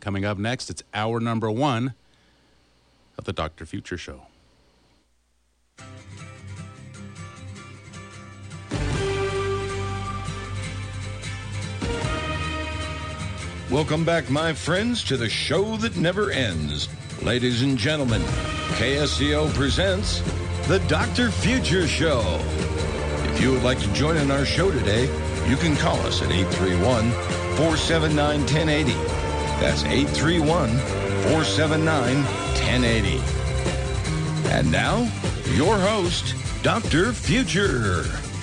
Coming up next, it's hour number 1 of the Dr. Future Show. Welcome back, my friends, to the show that never ends. Ladies and gentlemen, KSCO presents the Dr. Future Show. If you would like to join in our show today, you can call us at 831-479-1080. That's 831-479-1080. And now, your host, Dr. Future.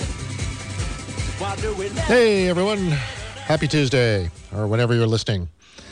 Hey, everyone. Happy Tuesday, or whenever you're listening.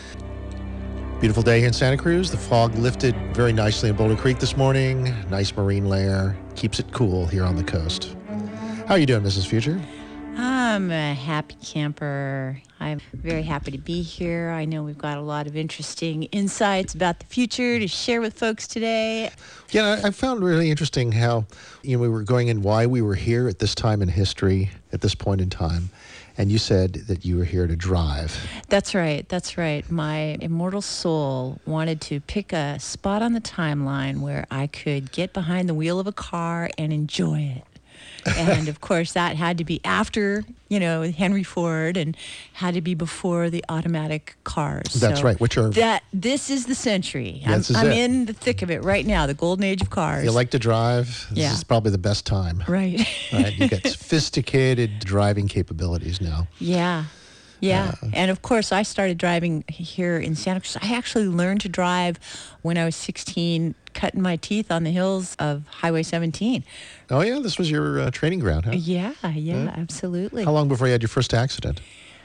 Beautiful day here in Santa Cruz. The fog lifted very nicely in Boulder Creek this morning. Nice marine layer. Keeps it cool here on the coast. How are you doing, Mrs. Future? I'm a happy camper. I'm very happy to be here. I know we've got a lot of interesting insights about the future to share with folks today. Yeah, I found really interesting how, we were going in why we were here at this time in history, at this point in time. And you said that you were here to drive. That's right. That's right. My immortal soul wanted to pick a spot on the timeline where I could get behind the wheel of a car and enjoy it. And, of course, that had to be after, Henry Ford, and had to be before the automatic cars. That's right. This is the century. I'm in the thick of it right now, the golden age of cars. You like to drive? This is probably the best time. Right. Right. You got sophisticated driving capabilities now. Yeah. Yeah. And of course, I started driving here in Santa Cruz. I actually learned to drive when I was 16, cutting my teeth on the hills of Highway 17. Oh, yeah? This was your training ground, huh? Yeah, absolutely. How long before you had your first accident?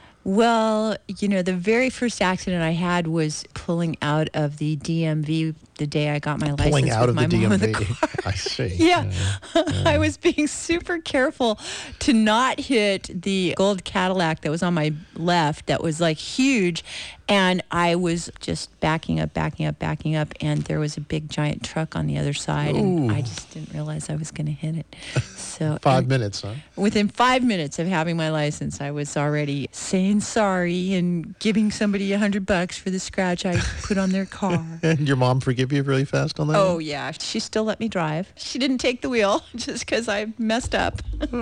Well, the very first accident I had was pulling out of the DMV the day I got my license. Pulling out with of my the mom in the DMV. car. I see. Yeah. I was being super careful to not hit the gold Cadillac that was on my left that was like huge. And I was just backing up, and there was a big giant truck on the other side. Ooh. And I just didn't realize I was going to hit it. So 5 minutes, huh? Within 5 minutes of having my license, I was already saying sorry and giving somebody $100 for the scratch I put on their car. And your mom forgive you really fast on that? Oh, yeah. She still let me drive. She didn't take the wheel just because I messed up.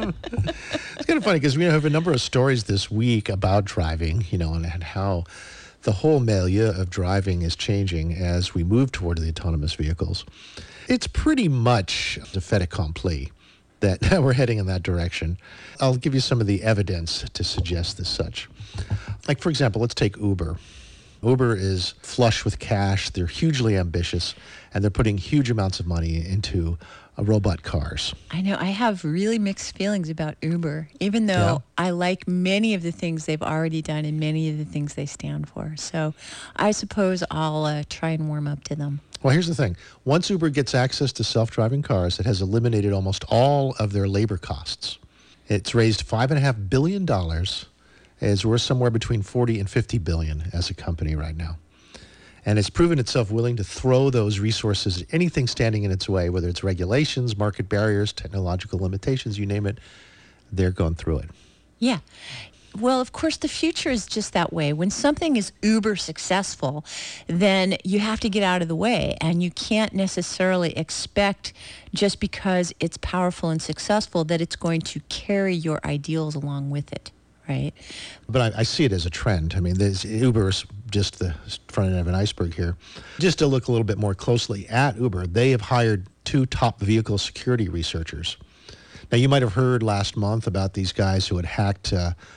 It's kind of funny because we have a number of stories this week about driving, and how the whole milieu of driving is changing as we move toward the autonomous vehicles. It's pretty much a fait accompli that we're heading in that direction. I'll give you some of the evidence to suggest as such. Like, for example, let's take Uber. Uber is flush with cash. They're hugely ambitious, and they're putting huge amounts of money into robot cars. I know. I have really mixed feelings about Uber, even though I like many of the things they've already done and many of the things they stand for. So I suppose I'll try and warm up to them. Well, here's the thing. Once Uber gets access to self-driving cars, it has eliminated almost all of their labor costs. It's raised $5.5 billion. It's worth somewhere between 40 and 50 billion as a company right now. And it's proven itself willing to throw those resources at anything standing in its way, whether it's regulations, market barriers, technological limitations, you name it, they're going through it. Yeah. Well, of course, the future is just that way. When something is uber successful, then you have to get out of the way. And you can't necessarily expect, just because it's powerful and successful, that it's going to carry your ideals along with it. Right. But I see it as a trend. I mean, Uber is just the front end of an iceberg here. Just to look a little bit more closely at Uber, they have hired 2 top vehicle security researchers. Now, you might have heard last month about these guys who had hacked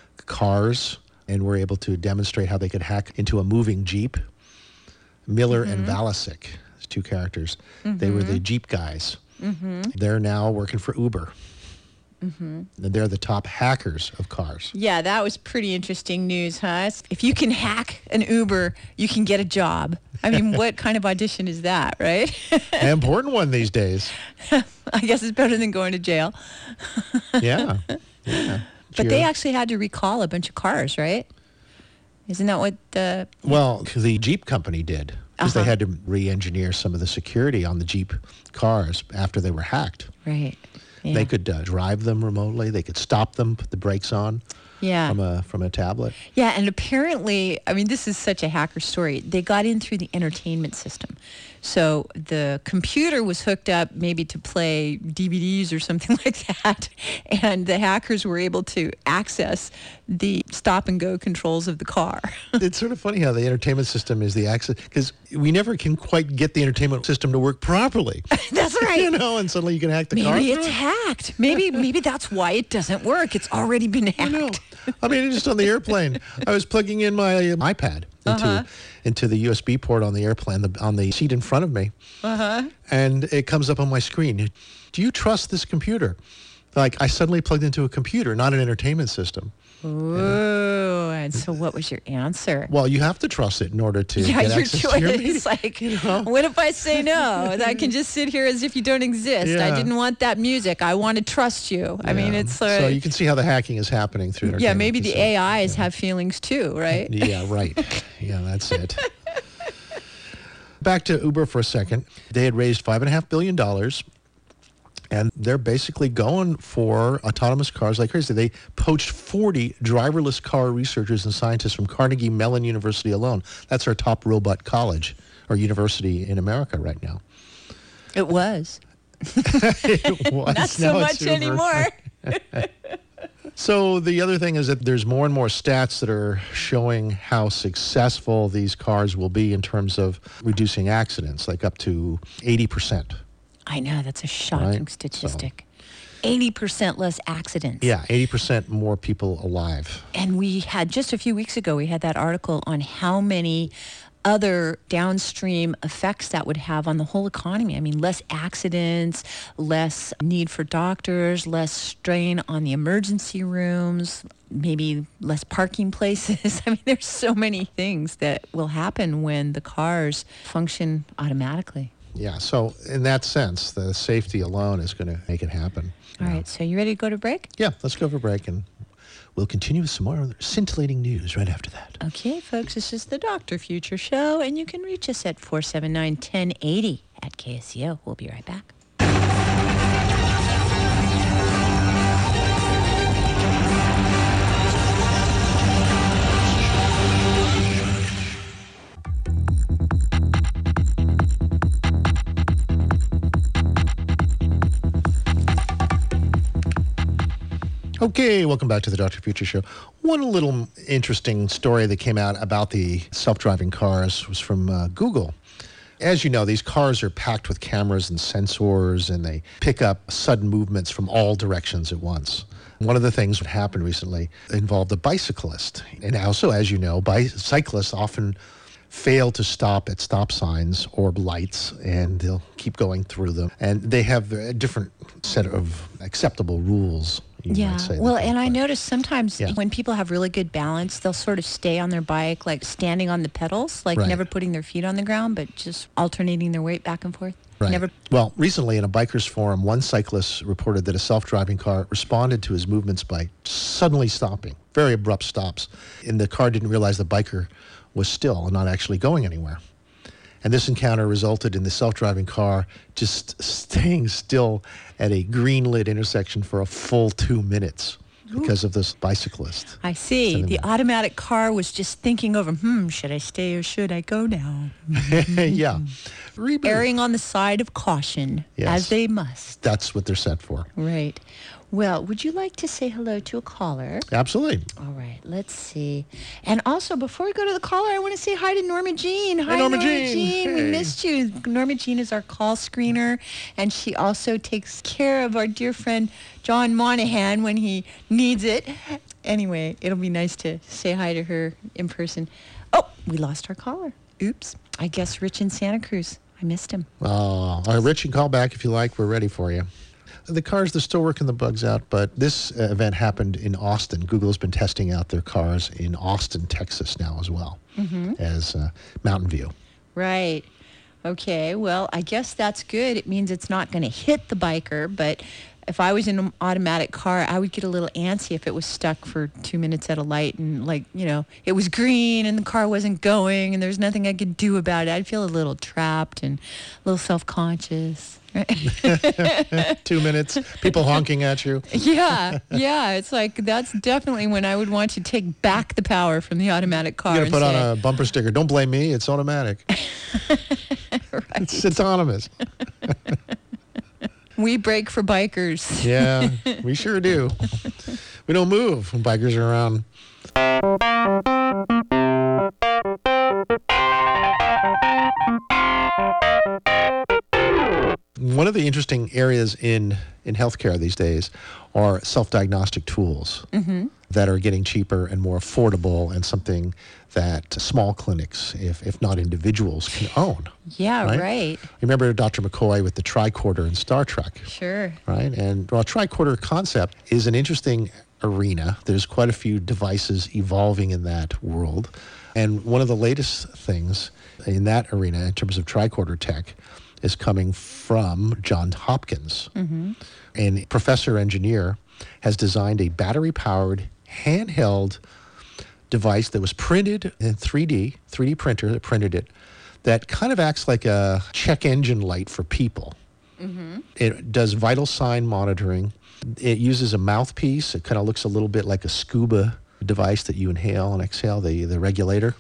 cars and were able to demonstrate how they could hack into a moving Jeep. Miller and Valasic, 2 characters. They were the Jeep guys. They're now working for Uber. They're the top hackers of cars. Yeah, that was pretty interesting news, huh? If you can hack an Uber, you can get a job. I mean, what kind of audition is that, right? An important one these days. I guess it's better than going to jail. Yeah. But they actually had to recall a bunch of cars, right? Isn't that what the... Well, the Jeep company did. Because they had to re-engineer some of the security on the Jeep cars after they were hacked. Right. Yeah. They could drive them remotely. They could stop them, put the brakes on. Yeah. from a tablet. Yeah, and apparently, I mean, this is such a hacker story. They got in through the entertainment system. So the computer was hooked up maybe to play DVDs or something like that, and the hackers were able to access the stop-and-go controls of the car. It's sort of funny how the entertainment system is the access, because we never can quite get the entertainment system to work properly. That's right. You know, and suddenly you can hack the car. Maybe it's hacked. Maybe that's why it doesn't work. It's already been hacked. I know. I mean, just on the airplane, I was plugging in my iPad into the USB port on the airplane, on the seat in front of me, and it comes up on my screen. Do you trust this computer? Like, I suddenly plugged into a computer, not an entertainment system. Ooh, and so what was your answer? Well, you have to trust it in order to get your access choice. to your meeting. It's like, what if I say no? I can just sit here as if you don't exist. Yeah. I didn't want that music. I want to trust you. I mean, it's so you can see how the hacking is happening through entertainment. yeah, maybe the AIs have feelings too, right? Yeah, right. Yeah, that's it. Back to Uber for a second. They had raised $5.5 billion. And they're basically going for autonomous cars like crazy. They poached 40 driverless car researchers and scientists from Carnegie Mellon University alone. That's our top robot college or university in America right now. It was. It was. Not so Now much it's Uber. anymore. So the other thing is that there's more and more stats that are showing how successful these cars will be in terms of reducing accidents, like up to 80%. I know, that's a shocking Right? statistic. 80% less accidents. Yeah, 80% more people alive. And we had, just a few weeks ago, we had that article on how many other downstream effects that would have on the whole economy. I mean, less accidents, less need for doctors, less strain on the emergency rooms, maybe less parking places. I mean, there's so many things that will happen when the cars function automatically. Yeah, so in that sense, the safety alone is going to make it happen. All right, so you ready to go to break? Yeah, let's go for a break, and we'll continue with some more scintillating news right after that. Okay, folks, this is the Dr. Future Show, and you can reach us at 479-1080 at KSCO. We'll be right back. Okay, welcome back to the Dr. Future Show. One little interesting story that came out about the self-driving cars was from Google. As you know, these cars are packed with cameras and sensors, and they pick up sudden movements from all directions at once. One of the things that happened recently involved a bicyclist. And also, as you know, cyclists often fail to stop at stop signs or lights, and they'll keep going through them. And they have a different set of acceptable rules. Yeah, well, and I notice sometimes Yeah. when people have really good balance, they'll sort of stay on their bike, like standing on the pedals, like Right. never putting their feet on the ground, but just alternating their weight back and forth. Right. Never. Well, recently in a bikers forum, one cyclist reported that a self-driving car responded to his movements by suddenly stopping, very abrupt stops. And the car didn't realize the biker was still and not actually going anywhere. And this encounter resulted in the self-driving car just staying still at a green-lit intersection for a full 2 minutes because of this bicyclist. I see. The automatic car was just thinking over, should I stay or should I go now? Yeah. Reboot. Erring on the side of caution, Yes. as they must. That's what they're set for. Right. Well, would you like to say hello to a caller? Absolutely. All right, let's see. And also, before we go to the caller, I want to say hi to Norma Jean. Hi, Norma Jean. We Hey. missed you. Norma Jean is our call screener, and she also takes care of our dear friend John Monahan when he needs it. Anyway, it'll be nice to say hi to her in person. Oh, we lost our caller. Oops. I guess Rich in Santa Cruz. I missed him. All right, Rich, you can call back if you like. We're ready for you. The cars, they're still working the bugs out, but this event happened in Austin. Google's been testing out their cars in Austin, Texas now as well as Mountain View. Right. Okay, well, I guess that's good. It means it's not going to hit the biker, but if I was in an automatic car, I would get a little antsy if it was stuck for 2 minutes at a light and, like, you know, it was green and the car wasn't going and there's nothing I could do about it. I'd feel a little trapped and a little self-conscious. 2 minutes, people honking at you. Yeah. It's like that's definitely when I would want to take back the power from the automatic car. You got to put and on a bumper sticker. Don't blame me. It's automatic. Right. It's autonomous. We brake for bikers. Yeah, we sure do. We don't move when bikers are around. One of the interesting areas in healthcare these days are self-diagnostic tools that are getting cheaper and more affordable, and something that small clinics, if not individuals, can own. Yeah, right. Remember Dr. McCoy with the tricorder in Star Trek? Sure. Right? And well, tricorder concept is an interesting arena. There's quite a few devices evolving in that world. And one of the latest things in that arena in terms of tricorder tech is coming from Johns Hopkins. A professor engineer has designed a battery-powered handheld device that was printed in 3D printer that printed it, that kind of acts like a check engine light for people. It does vital sign monitoring. It uses a mouthpiece. It kind of looks a little bit like a scuba device that you inhale and exhale, the regulator.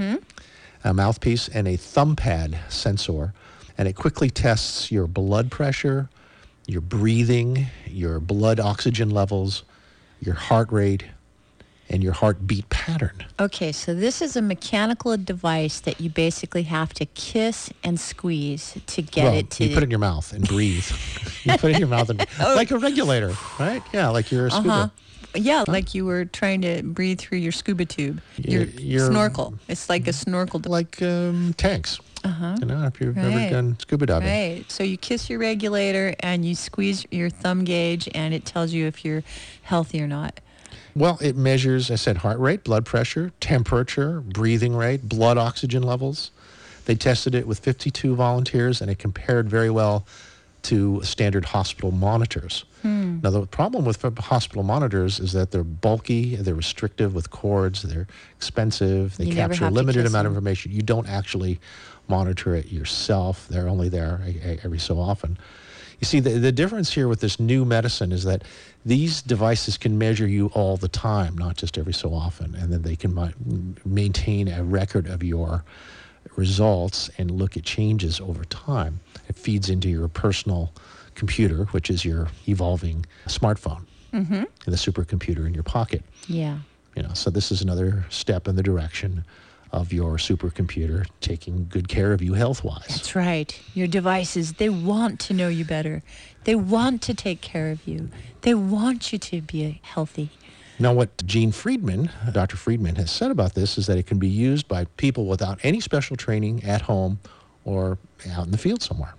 A mouthpiece and a thumb pad sensor. And it quickly tests your blood pressure, your breathing, your blood oxygen levels, your heart rate, and your heartbeat pattern. Okay, so this is a mechanical device that you basically have to kiss and squeeze to get it to... you put it in your mouth and breathe. You put it in your mouth and like a regulator, right? Yeah, like you're a scuba. Yeah, like you were trying to breathe through your scuba tube, your snorkel. It's like a snorkel. Like tanks. You know, if you've ever done scuba diving. Right. So you kiss your regulator and you squeeze your thumb gauge, and it tells you if you're healthy or not. Well, it measures, I said, heart rate, blood pressure, temperature, breathing rate, blood oxygen levels. They tested it with 52 volunteers, and it compared very well to standard hospital monitors. Now, the problem with hospital monitors is that they're bulky, they're restrictive with cords, they're expensive, they capture a limited amount of information. You don't actually monitor it yourself. They're only there every so often. You see, the difference here with this new medicine is that these devices can measure you all the time, not just every so often, and then they can maintain a record of your results and look at changes over time. It feeds into your personal computer, which is your evolving smartphone, and the supercomputer in your pocket. Yeah. You know, so this is another step in the direction of your supercomputer taking good care of you health-wise. That's right. Your devices, they want to know you better. They want to take care of you. They want you to be healthy. Now, what Dr. Friedman has said about this is that it can be used by people without any special training at home or out in the field somewhere.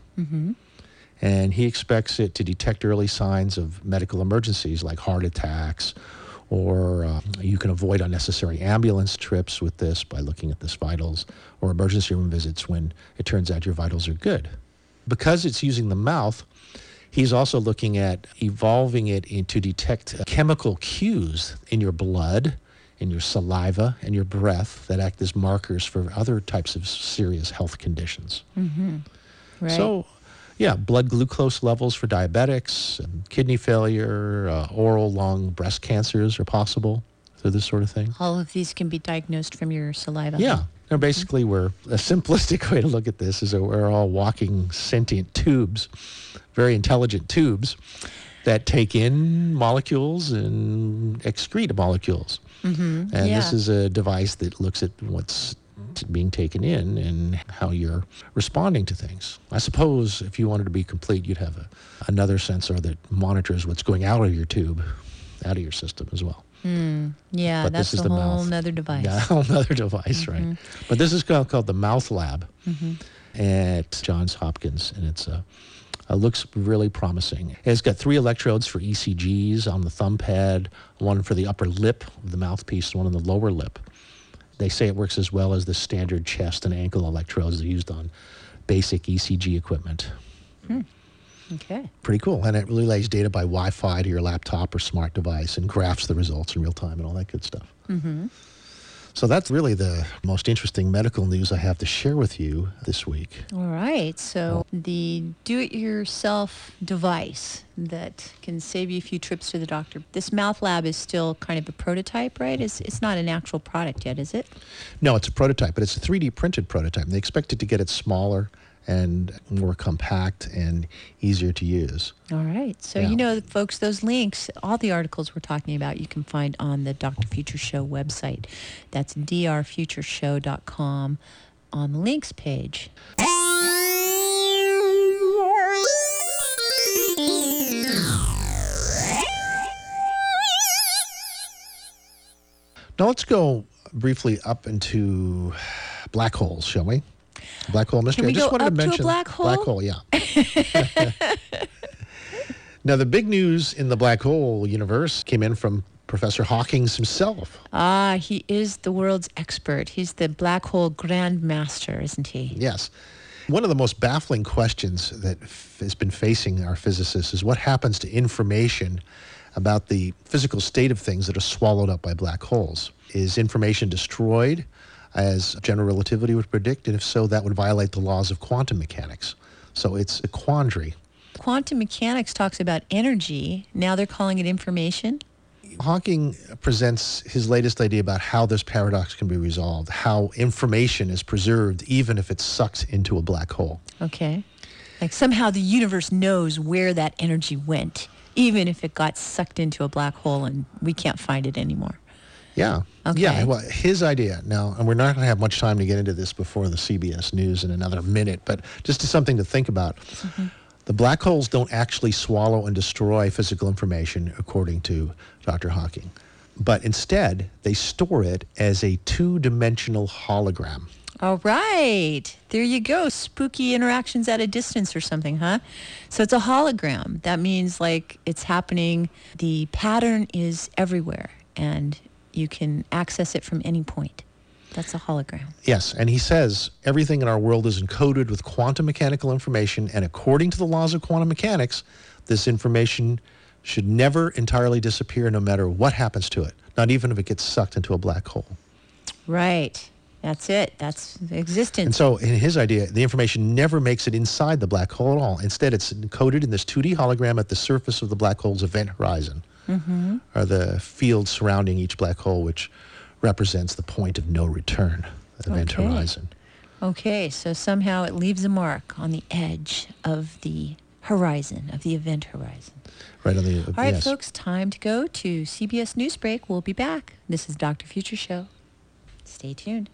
And he expects it to detect early signs of medical emergencies like heart attacks, or you can avoid unnecessary ambulance trips with this by looking at this vitals, or emergency room visits when it turns out your vitals are good. Because it's using the mouth, he's also looking at evolving it to detect chemical cues in your blood, in your saliva, and your breath that act as markers for other types of serious health conditions. Right. So, yeah, blood glucose levels for diabetics, and kidney failure, oral, lung, breast cancers are possible through this sort of thing. All of these can be diagnosed from your saliva. Yeah. Now, basically, a simplistic way to look at this is that we're all walking sentient tubes, very intelligent tubes that take in molecules and excrete molecules. And this is a device that looks at what's being taken in and how you're responding to things. I suppose if you wanted to be complete, you'd have another sensor that monitors what's going out of your tube, out of your system as well. Yeah, But that's this is a the whole mouth. nother device. Yeah, a whole other device, right? But this is called the Mouth Lab at Johns Hopkins, and it looks really promising. It's got 3 electrodes for ECGs on the thumb pad, one for the upper lip of the mouthpiece, one on the lower lip. They say it works as well as the standard chest and ankle electrodes that are used on basic ECG equipment. Okay. Pretty cool. And it relays data by Wi-Fi to your laptop or smart device and graphs the results in real time and all that good stuff. So that's really the most interesting medical news I have to share with you this week. All right. So the do-it-yourself device that can save you a few trips to the doctor. This mouth lab is still kind of a prototype, right? It's not an actual product yet, is it? No, it's a prototype, but it's a 3D printed prototype. And they expected to get it smaller and more compact and easier to use. All right. So, Yeah. folks, those links, all the articles we're talking about, you can find on the Dr. Future Show website. That's drfutureshow.com on the links page. Now let's go briefly up into black holes, shall we? Black hole mystery. Can we I just go wanted up to to a mention black hole? Black hole, yeah. Now the big news in the black hole universe came in from Professor Hawkins himself. Ah, he is the world's expert. He's the black hole grandmaster, isn't he? Yes. One of the most baffling questions that has been facing our physicists is what happens to information about the physical state of things that are swallowed up by black holes. Is information destroyed, as general relativity would predict? And if so, that would violate the laws of quantum mechanics. So it's a quandary. Quantum mechanics talks about energy. Now they're calling it information. Hawking presents his latest idea about how this paradox can be resolved, how information is preserved even if it's sucked into a black hole. Okay. Like somehow the universe knows where that energy went, even if it got sucked into a black hole and we can't find it anymore. Yeah. Okay. Yeah, well, his idea now, and we're not going to have much time to get into this before the CBS News in another minute, but just something to think about. Mm-hmm. The black holes don't actually swallow and destroy physical information, according to Dr. Hawking. But instead, they store it as a two-dimensional hologram. All right. There you go. Spooky interactions at a distance or something, huh? So it's a hologram. That means like it's happening. The pattern is everywhere and you can access it from any point. That's a hologram. Yes, and he says everything in our world is encoded with quantum mechanical information, and according to the laws of quantum mechanics, this information should never entirely disappear no matter what happens to it, not even if it gets sucked into a black hole. Right. That's it. That's the existence. And so in his idea, the information never makes it inside the black hole at all. Instead, it's encoded in this 2D hologram at the surface of the black hole's event horizon, or the field surrounding each black hole, which represents the point of no return, the event horizon. Okay, so somehow it leaves a mark on the edge of the horizon, of the event horizon. Right on the. All right, yes. folks, time to go to CBS News Break. We'll be back. This is Dr. Future Show. Stay tuned.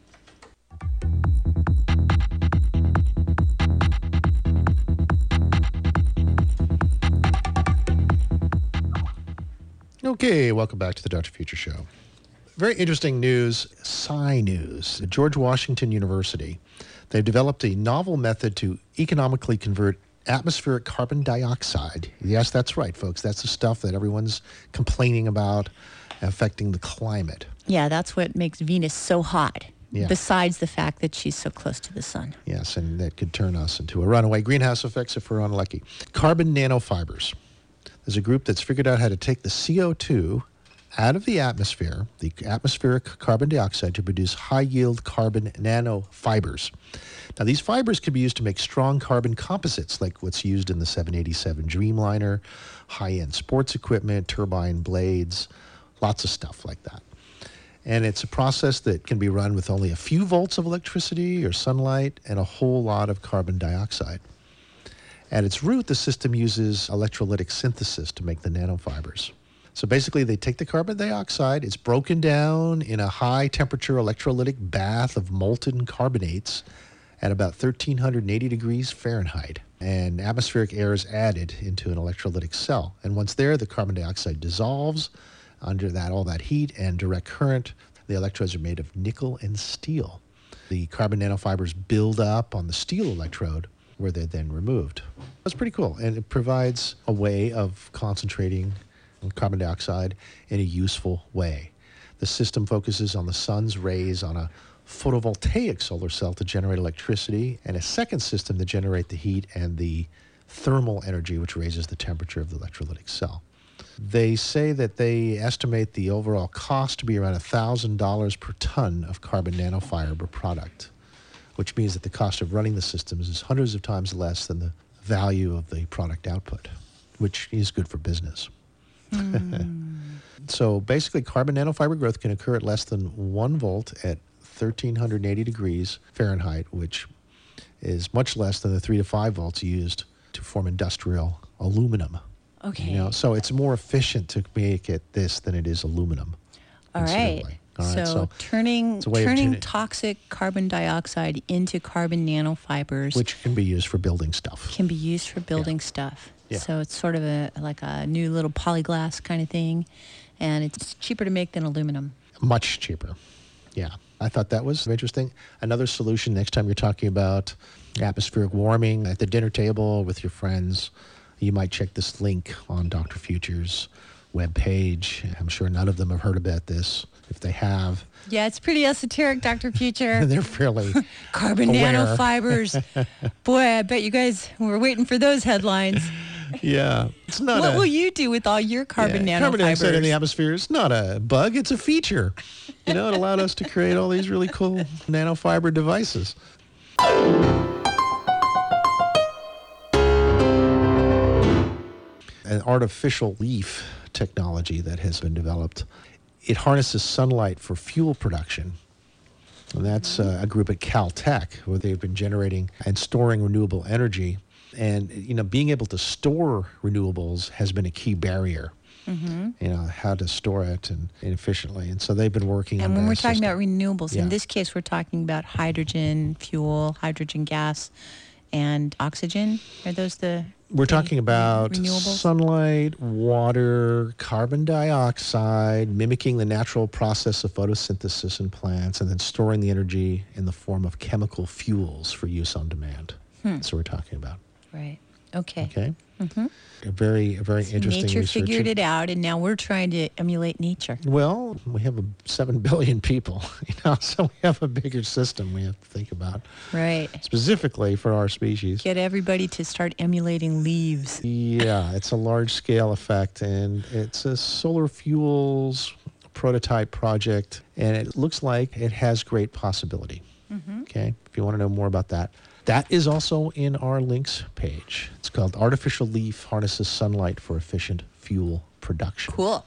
Okay, welcome back to the Dr. Future Show. Very interesting news, Sci News. At George Washington University, they've developed a novel method to economically convert atmospheric carbon dioxide. Yes, that's right, folks. That's the stuff that everyone's complaining about affecting the climate. Yeah, that's what makes Venus so hot, Yeah. besides the fact that she's so close to the sun. Yes, and that could turn us into a runaway greenhouse effects if we're unlucky. Carbon nanofibers. There's a group that's figured out how to take the CO2 out of the atmosphere, the atmospheric carbon dioxide, to produce high-yield carbon nanofibers. Now, these fibers can be used to make strong carbon composites, like what's used in the 787 Dreamliner, high-end sports equipment, turbine blades, lots of stuff like that. And it's a process that can be run with only a few volts of electricity or sunlight and a whole lot of carbon dioxide. At its root, the system uses electrolytic synthesis to make the nanofibers. So basically, they take the carbon dioxide, it's broken down in a high-temperature electrolytic bath of molten carbonates at about 1,380 degrees Fahrenheit. And atmospheric air is added into an electrolytic cell. And once there, the carbon dioxide dissolves under that all that heat and direct current. The electrodes are made of nickel and steel. The carbon nanofibers build up on the steel electrode, where they're then removed. That's pretty cool, and it provides a way of concentrating carbon dioxide in a useful way. The system focuses on the sun's rays on a photovoltaic solar cell to generate electricity, and a second system to generate the heat and the thermal energy, which raises the temperature of the electrolytic cell. They say that they estimate the overall cost to be around $1,000 per ton of carbon nanofiber product, which means that the cost of running the systems is hundreds of times less than the value of the product output, which is good for business. So basically, carbon nanofiber growth can occur at less than 1 volt at 1,380 degrees Fahrenheit, which is much less than the 3 to 5 volts used to form industrial aluminum. Okay. So it's more efficient to make it this than it is aluminum. All right. Considerably. All right, So turning it's a way of turning- toxic carbon dioxide into carbon nanofibers which can be used for building stuff. can be used for building stuff. Yeah. So it's sort of like a new little polyglass kind of thing, and it's cheaper to make than aluminum. Much cheaper. Yeah. I thought that was interesting. Another solution next time you're talking about atmospheric warming at the dinner table with your friends, you might check this link on Dr. Future's webpage. I'm sure none of them have heard about this. If they have, Yeah, it's pretty esoteric, Dr. Future. they're fairly Carbon aware. nanofibers. Boy, I bet you guys were waiting for those headlines. Yeah. It's not What will you do with all your carbon nanofibers? Carbon dioxide in the atmosphere is not a bug, it's a feature. It allowed us to create all these really cool nanofiber devices. An artificial leaf technology that has been developed. It harnesses sunlight for fuel production. And that's a group at Caltech where they've been generating and storing renewable energy. And, being able to store renewables has been a key barrier. How to store it and efficiently. And so they've been working on And when that we're talking system. about renewables, Yeah. in this case, we're talking about hydrogen fuel, hydrogen gas, and oxygen. Are those We're talking about renewables? sunlight, water, carbon dioxide, mimicking the natural process of photosynthesis in plants, and then storing the energy in the form of chemical fuels for use on demand. That's what we're talking about. Right. Okay. Okay? A very interesting Nature research. figured it out, and now we're trying to emulate nature. Well, we have 7 billion people, so we have a bigger system we have to think about, Right. specifically for our species. Get everybody to start emulating leaves. Yeah, it's a large-scale effect, and it's a solar fuels prototype project, and it looks like it has great possibility. Okay, if you want to know more about that. That is also in our links page. It's called Artificial Leaf Harnesses Sunlight for Efficient Fuel Production. Cool.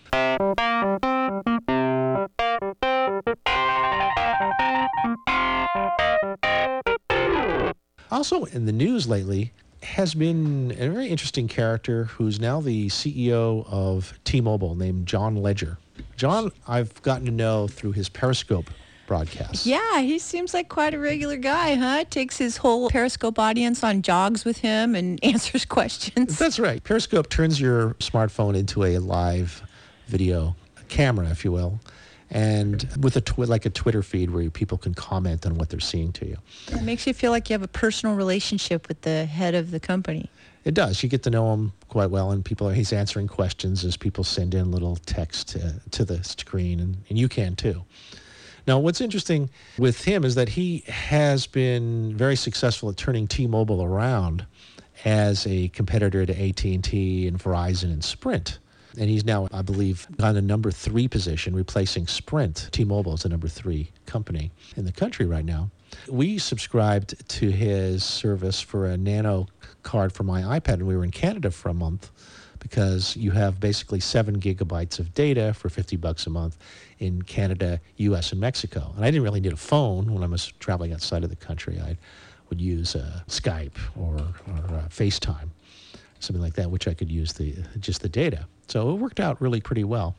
Also in the news lately has been a very interesting character who's now the CEO of T-Mobile named John Ledger. John, I've gotten to know through his Periscope broadcasts. Yeah, he seems like quite a regular guy, huh? Takes his whole Periscope audience on jogs with him and answers questions. That's right. Periscope turns your smartphone into a live video camera, if you will, and with like a Twitter feed where people can comment on what they're seeing to you. It makes you feel like you have a personal relationship with the head of the company. It does. You get to know him quite well, and he's answering questions as people send in little text to the screen, and you can too. Now, what's interesting with him is that he has been very successful at turning T-Mobile around as a competitor to AT&T and Verizon and Sprint. And he's now, I believe, on the number 3 position, replacing Sprint. T-Mobile is the number 3 company in the country right now. We subscribed to his service for a nano card for my iPad, and we were in Canada for a month because you have basically 7 gigabytes of data for $50 a month in Canada, U.S., and Mexico. And I didn't really need a phone when I was traveling outside of the country. I would use Skype or FaceTime, something like that, which I could use just the data. So it worked out really pretty well.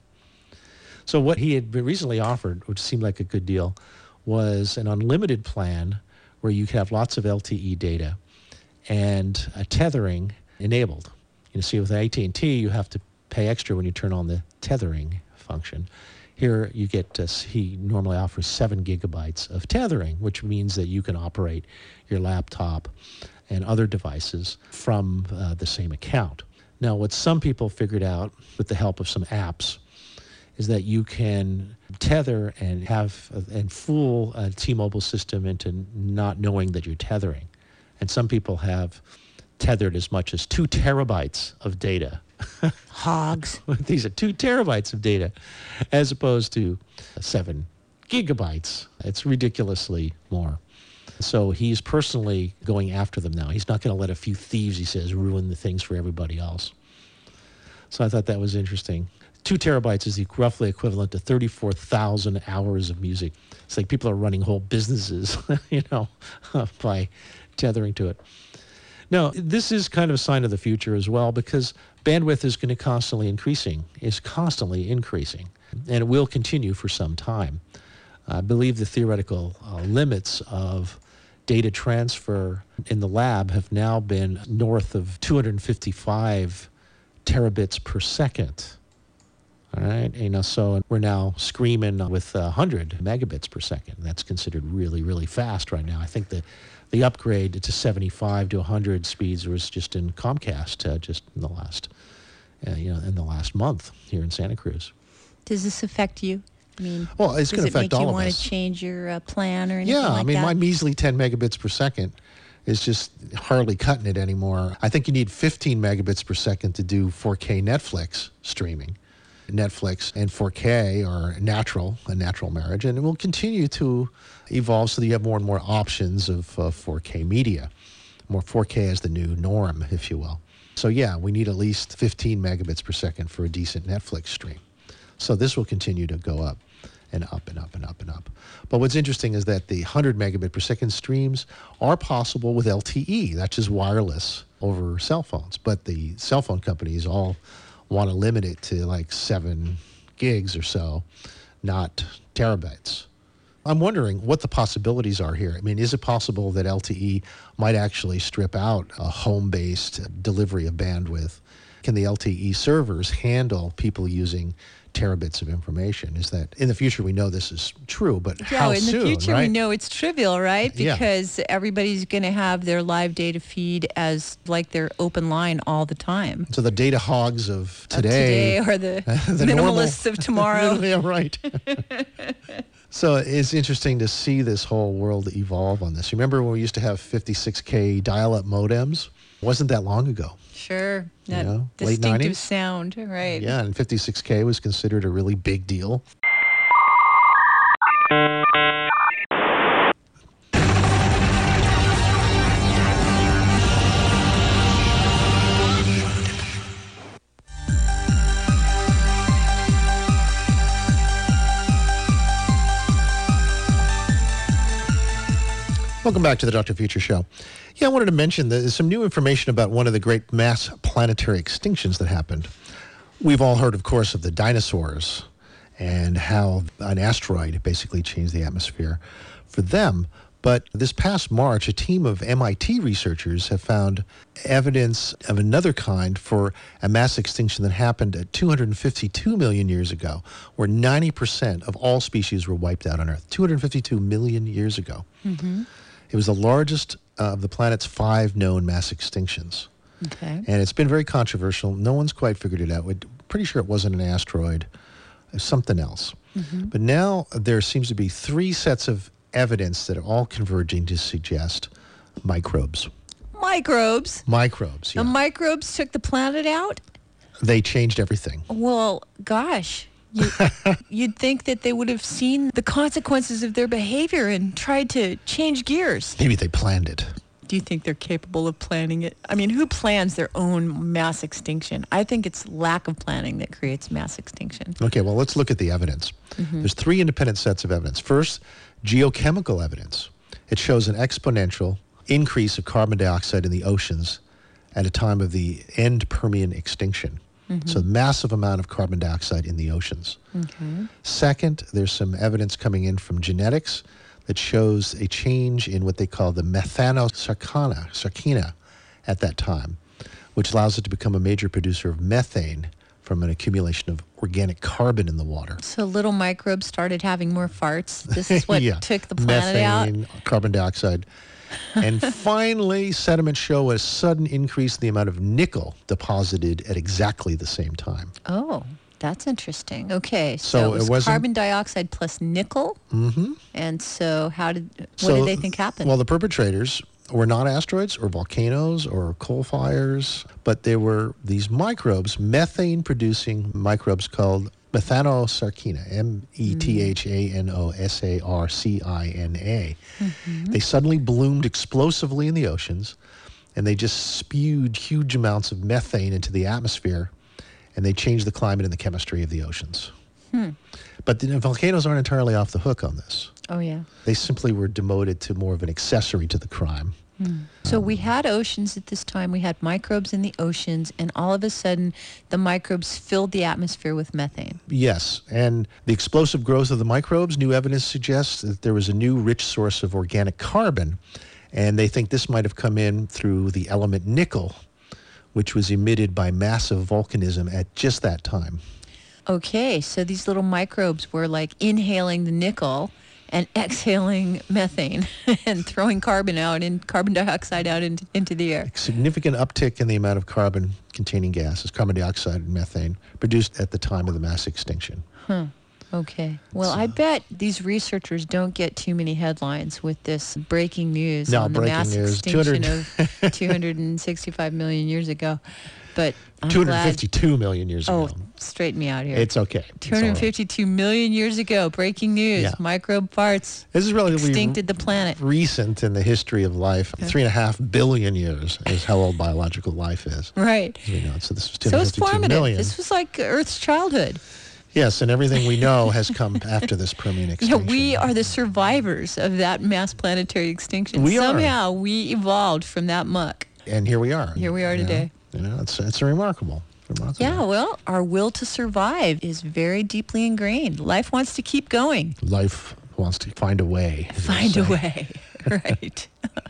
So what he had recently offered, which seemed like a good deal, was an unlimited plan where you could have lots of LTE data and tethering enabled. See, with AT&T, you have to pay extra when you turn on the tethering function. Here, you get, he normally offers 7 gigabytes of tethering, which means that you can operate your laptop and other devices from the same account. Now, what some people figured out with the help of some apps is that you can tether and fool a T-Mobile system into not knowing that you're tethering. And some people have tethered as much as 2 terabytes of data. Hogs. These are 2 terabytes of data as opposed to 7 gigabytes. It's ridiculously more. So he's personally going after them now. He's not going to let a few thieves, he says, ruin the things for everybody else. So I thought that was interesting. 2 terabytes is roughly equivalent to 34,000 hours of music. It's like people are running whole businesses, by tethering to it. Now, this is kind of a sign of the future as well, because bandwidth is going to constantly increasing, and it will continue for some time. I believe the theoretical limits of data transfer in the lab have now been north of 255 terabits per second. All right, so we're now screaming with 100 megabits per second. That's considered really, really fast right now. I think the upgrade to 75 to 100 speeds was just in Comcast just in the last month here in Santa Cruz. Does this affect you? I mean, well, it's going to affect all of us. Does it make you want to change your plan or anything like that? Yeah, I mean, my measly 10 megabits per second is just hardly cutting it anymore. I think you need 15 megabits per second to do 4K Netflix streaming. Netflix and 4K are a natural marriage, and it will continue to evolve so that you have more and more options of 4K media. More 4K as the new norm, if you will. So yeah, we need at least 15 megabits per second for a decent Netflix stream. So this will continue to go up and up and up and up and up. But what's interesting is that the 100 megabit per second streams are possible with LTE. That's just wireless over cell phones. But the cell phone companies all want to limit it to like 7 gigs or so, not terabytes. I'm wondering what the possibilities are here. I mean, is it possible that LTE might actually strip out a home-based delivery of bandwidth? Can the LTE servers handle people using terabits of information? Is that in the future? We know this is true, but how soon? In the future, right? we know it's trivial, right? Because everybody's going to have their live data feed as like their open line all the time. So the data hogs of today or the minimalists of tomorrow. Yeah, right. So it's interesting to see this whole world evolve on this. You remember when we used to have 56K dial-up modems? Wasn't that long ago. Sure. That late distinctive 90s? sound, right. Yeah, and 56K was considered a really big deal. Welcome back to the Dr. Future Show. Yeah, I wanted to mention that there's some new information about one of the great mass planetary extinctions that happened. We've all heard, of course, of the dinosaurs and how an asteroid basically changed the atmosphere for them. But this past March, a team of MIT researchers have found evidence of another kind for a mass extinction that happened at 252 million years ago, where 90% of all species were wiped out on Earth. 252 million years ago. Mm-hmm. It was the largest of the planet's 5 known mass extinctions. Okay. And it's been very controversial. No one's quite figured it out. We're pretty sure it wasn't an asteroid. It was something else. Mm-hmm. But now there seems to be 3 sets of evidence that are all converging to suggest microbes. Microbes? Microbes, yeah. The microbes took the planet out? They changed everything. Well, gosh. You'd think that they would have seen the consequences of their behavior and tried to change gears. Maybe they planned it. Do you think they're capable of planning it? I mean, who plans their own mass extinction? I think it's lack of planning that creates mass extinction. Okay, well, let's look at the evidence. Mm-hmm. There's 3 independent sets of evidence. First, geochemical evidence. It shows an exponential increase of carbon dioxide in the oceans at a time of the end Permian extinction. Mm-hmm. So massive amount of carbon dioxide in the oceans. Okay. Second, there's some evidence coming in from genetics that shows a change in what they call the methanosarcina at that time, which allows it to become a major producer of methane from an accumulation of organic carbon in the water. So little microbes started having more farts. This is what took the planet methane, out? Carbon dioxide. And finally, sediments show a sudden increase in the amount of nickel deposited at exactly the same time. Oh, that's interesting. Okay, so it was carbon dioxide plus nickel. Mm-hmm. And so what did they think happened? Well, the perpetrators were not asteroids or volcanoes or coal fires, but they were these microbes, methane-producing microbes called methanosarcina, methanosarcina. They suddenly bloomed explosively in the oceans, and they just spewed huge amounts of methane into the atmosphere, and they changed the climate and the chemistry of the oceans. But the volcanoes aren't entirely off the hook on this. Oh, yeah. They simply were demoted to more of an accessory to the crime. So we had oceans at this time. We had microbes in the oceans, and all of a sudden, the microbes filled the atmosphere with methane. Yes, and the explosive growth of the microbes, new evidence suggests that there was a new rich source of organic carbon, and they think this might have come in through the element nickel, which was emitted by massive volcanism at just that time. Okay, so these little microbes were like inhaling the nickel and exhaling methane and throwing carbon dioxide out into the air. Significant uptick in the amount of carbon-containing gases, carbon dioxide and methane, produced at the time of the mass extinction. Okay. Well, I bet these researchers don't get too many headlines with this breaking news on the mass extinction of 265 million years ago. But I'm 252 million years ago. Oh, straighten me out here. It's okay. 252 million years ago. Breaking news. Yeah. Microbe farts This is relatively extincted the planet. recent in the history of life. 3.5 billion years is how old biological life is. Right. You know, so this was So it's 252 formative. million. This was like Earth's childhood. Yes, and everything we know has come after this Permian Yeah, extinction. we are the survivors of that mass planetary extinction. We are. Somehow we evolved from that muck. And here we are. Here we are you know? today. You know, it's remarkable. Yeah, well, our will to survive is very deeply ingrained. Life wants to keep going. Life wants to find a way. as they Find a say. way. Right.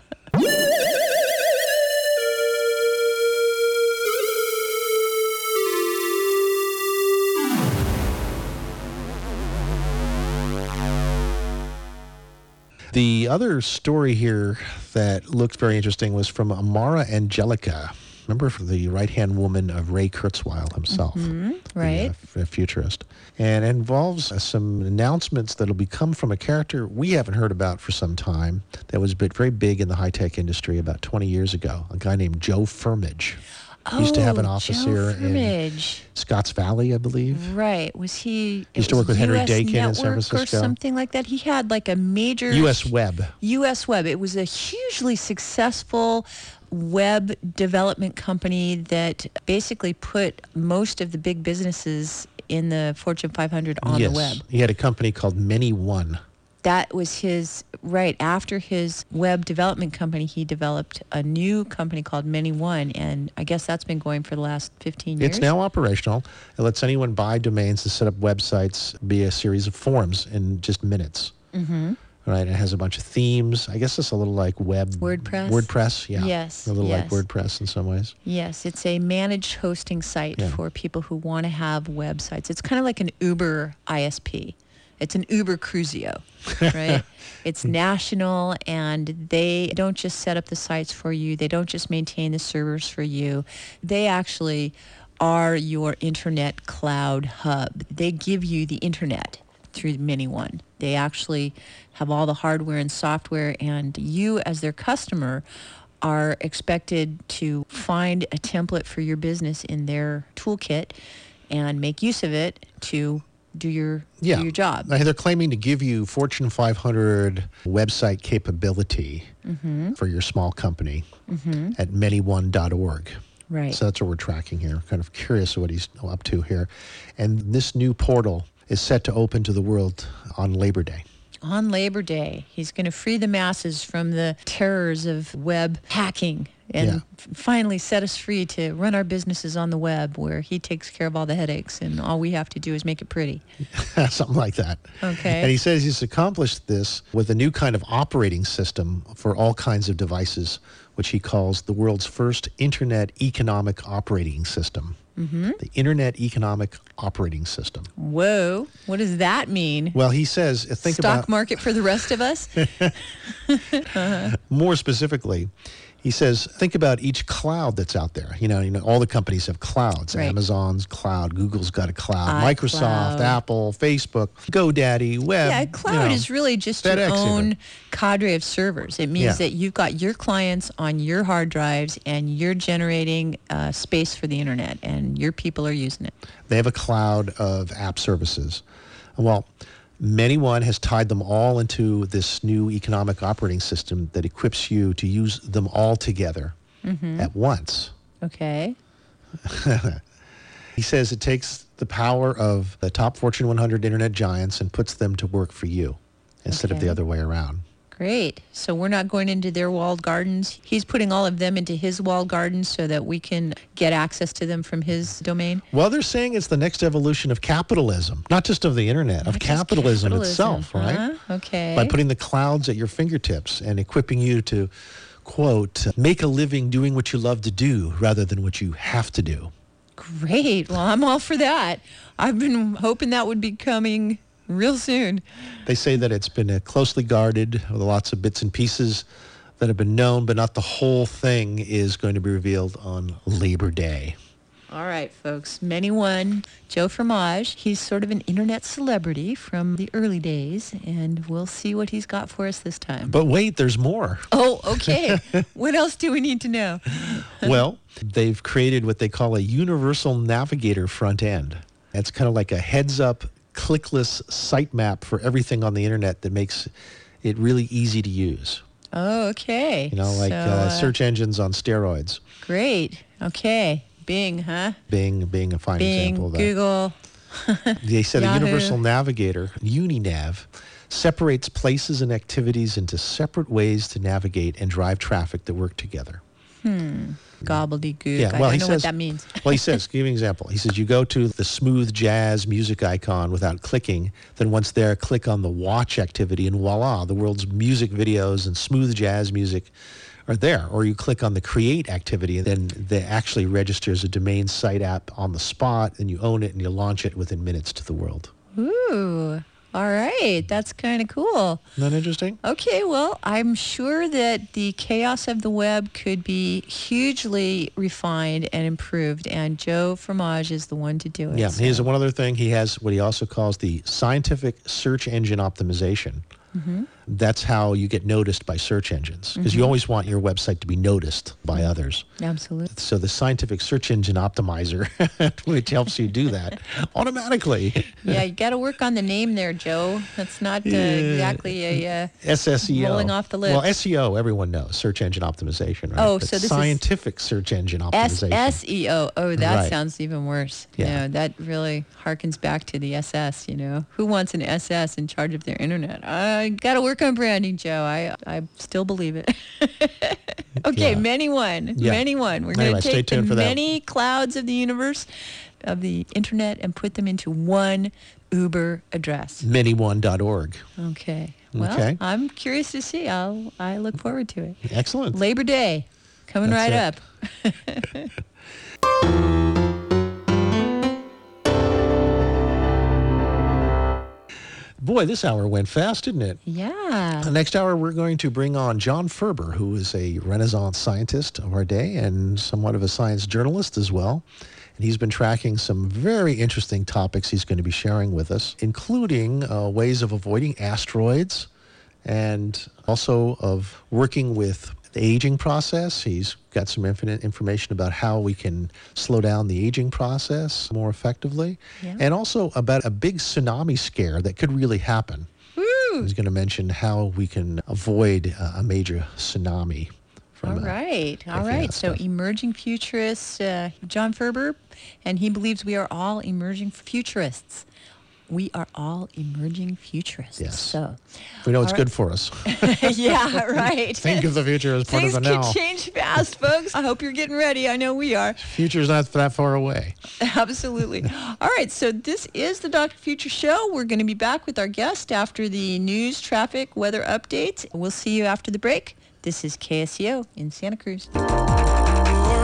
The other story here that looked very interesting was from Amara Angelica. Remember, the right-hand woman of Ray Kurzweil himself, Right. the futurist. And it involves some announcements that will become from a character we haven't heard about for some time that was very big in the high-tech industry about 20 years ago, a guy named Joe Firmage. He used to have an office Joe here in Firmage. Scotts Valley, I believe. Right. Was he... Used to work with Henry Dakin in San Network Francisco. or something like that? He had like a major... U.S. Web. U.S. Web. It was a hugely successful web development company that basically put most of the big businesses in the Fortune 500 on the web. He had a company called Many One. That was his, right, after his web development company, he developed a new company called Many One, and I guess that's been going for the last 15 years. It's now operational. It lets anyone buy domains and set up websites via a series of forms in just minutes. Mm-hmm. Right, it has a bunch of themes. I guess it's a little like WordPress? WordPress, yeah. Yes, A little yes. like WordPress in some ways. Yes, it's a managed hosting site for people who want to have websites. It's kind of like an Uber ISP. It's an Uber Cruisio, right? It's national, and they don't just set up the sites for you. They don't just maintain the servers for you. They actually are your internet cloud hub. They give you the internet through Many One. They actually have all the hardware and software, and you as their customer are expected to find a template for your business in their toolkit and make use of it to do your job. They're claiming to give you Fortune 500 website capability for your small company at manyone.org. Right. So that's what we're tracking here. Kind of curious what he's up to here. And this new portal is set to open to the world on Labor Day. On Labor Day, he's going to free the masses from the terrors of web hacking and finally set us free to run our businesses on the web, where he takes care of all the headaches and all we have to do is make it pretty. Something like that. Okay. And he says he's accomplished this with a new kind of operating system for all kinds of devices, which he calls the world's first Internet Economic Operating System. the Internet Economic Operating System. Whoa. What does that mean? Well, he says, think Stock about, market for the rest of us? more specifically, he says, think about each cloud that's out there. You know, all the companies have clouds. Right. Amazon's cloud, Google's got a cloud, iCloud. Microsoft, Apple, Facebook, GoDaddy, Web. Yeah, cloud is really just your FedEx own even. cadre of servers. It means Yeah. that you've got your clients on your hard drives and you're generating space for the internet and your people are using it. They have a cloud of app services. Well, ManyOne has tied them all into this new economic operating system that equips you to use them all together at once. Okay. He says it takes the power of the top Fortune 100 internet giants and puts them to work for you instead of Okay. the other way around. Great. So we're not going into their walled gardens. He's putting all of them into his walled gardens so that we can get access to them from his domain. Well, they're saying it's the next evolution of capitalism, not just of the internet, of Not just capitalism itself, huh? right? Okay. By putting the clouds at your fingertips and equipping you to, quote, make a living doing what you love to do rather than what you have to do. Great. Well, I'm all for that. I've been hoping that would be coming real soon. They say that it's been closely guarded with lots of bits and pieces that have been known, but not the whole thing is going to be revealed on Labor Day. All right, folks. ManyOne, Joe Fromage. He's sort of an internet celebrity from the early days, and we'll see what he's got for us this time. But wait, there's more. Oh, okay. What else do we need to know? Well, they've created what they call a universal navigator front end. It's kind of like a heads-up, clickless sitemap for everything on the internet that makes it really easy to use. Oh, okay. You know, like So, search engines on steroids. Great. Okay. Bing, huh? Bing being a fine Bing, example of that. Google. They said a Yahoo. universal navigator, UniNav, separates places and activities into separate ways to navigate and drive traffic that work together. Gobbledygook. Yeah, I well, don't he know says, what that means. Well, he says, give you an example. He says, you go to the smooth jazz music icon without clicking. Then once there, click on the watch activity and voila, the world's music videos and smooth jazz music are there. Or you click on the create activity and then they actually registers a domain site app on the spot and you own it and you launch it within minutes to the world. Ooh. All right. That's kind of cool. Isn't that interesting? Okay, well, I'm sure that the chaos of the web could be hugely refined and improved, and Joe Fromage is the one to do it. Yeah, so- here's one other thing. He has what he also calls the scientific search engine optimization. That's how you get noticed by search engines, because you always want your website to be noticed by others. Absolutely. So the scientific search engine optimizer, which helps you do that automatically. Yeah, you got to work on the name there, Joe. That's not exactly a... SSEO. Rolling off the lips. Well, SEO, everyone knows, search engine optimization, right? Oh, But so this is scientific search engine optimization. SSEO. Oh, that Right. sounds even worse. Yeah. No, that really harkens back to the SS, you know. Who wants an SS in charge of their internet? I got to work on branding, Joe. I still believe it. Okay, Yeah. ManyOne. Yeah. ManyOne. We're Anyway, going to stay take the tuned for that. many clouds of the universe, of the internet, and put them into one Uber address. ManyOne.org. Okay. Well, Okay. I'm curious to see. I look forward to it. Excellent. Labor Day, coming right That's up. Boy, this hour went fast, didn't it? Yeah. Next hour, we're going to bring on John Ferber, who is a Renaissance scientist of our day and somewhat of a science journalist as well. And he's been tracking some very interesting topics he's going to be sharing with us, including ways of avoiding asteroids and also of working with the aging process. He's got some infinite information about how we can slow down the aging process more effectively, Yeah. and also about a big tsunami scare that could really happen. Woo! He's going to mention how we can avoid a major tsunami. All right. All looking right. at So stuff. emerging futurists, John Ferber, and he believes we are all emerging futurists. We are all emerging futurists. Yes. So, We know it's all good for us. yeah, right. Think of the future as part Things of the can now. change fast, folks. I hope you're getting ready. I know we are. Future's not that far away. Absolutely. All right, so this is the Dr. Future Show. We're going to be back with our guest after the news, traffic, weather updates. We'll see you after the break. This is KSCO in Santa Cruz.